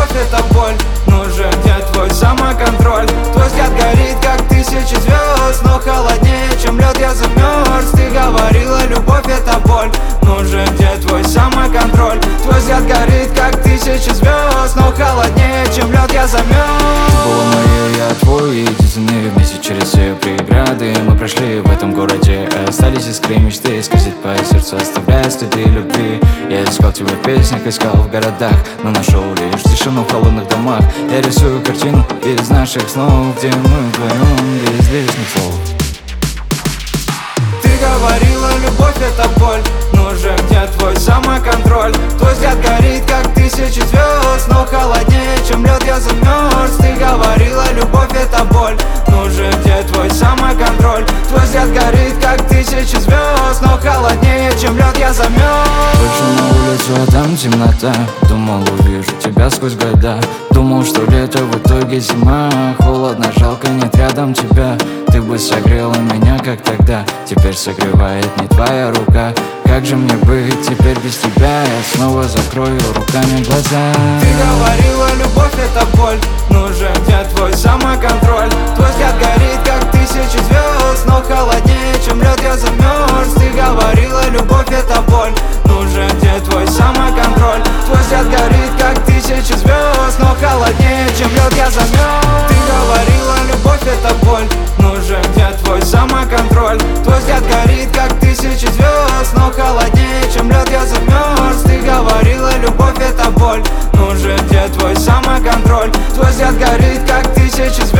любовь это боль. Нужен где твой самоконтроль? Твой взгляд горит, как тысячи звезд, но холоднее, чем лед, я замерз. Ты говорила, любовь это боль. Нужен где твой самоконтроль? Твой взгляд горит, как тысячи звезд, но холоднее, чем лед, я замерз. Ты была моей, я твой, единственный. Вместе через все преграды мы прошли в этом городе. Остались искры мечты, скользить по сердцу, оставляя следы любви. Я искал тебя в песнях, искал в городах, но нашел лишь тишину в холодных домах. Я рисую картину из наших снов, где мы вдвоем без лишних слов. Ты говорила, любовь это боль. Нужен где твой самоконтроль? Твой взгляд горит, как тысячи звезд, но холоднее, чем лед, я замерз. Ты говорила, любовь это боль. Нужен где твой самоконтроль? Твой взгляд горит, как тысячи звезд, но холоднее, чем лед, я замерз. Вышел на улицу, а там темнота. Думал, увижу тебя сквозь года. Думал, что лето, в итоге зима. Холодно, жалко, нет рядом тебя. Ты бы согрела меня, как тогда. Теперь согревает не твоя рука. Как же мне быть теперь без тебя? Я снова закрою руками глаза. Ты говорила, любовь это боль. Нужен где твой самоконтроль? Твой взгляд горит, как тысячи звезд, но холоднее, чем лед, я замерз. Ты говорила, любовь это боль. Нужен где твой самоконтроль? Твой взгляд горит, как тысячи звезд, но холоднее, чем лед, я замерз. Ты говорила, любовь это боль. Нужен где твой самоконтроль? Твой взгляд горит, как тысячи звезд, но холоднее, чем лед, я замерз. Ты говорила, любовь это боль. Нужен где твой самоконтроль? Твой взгляд горит, как тысячи звезд.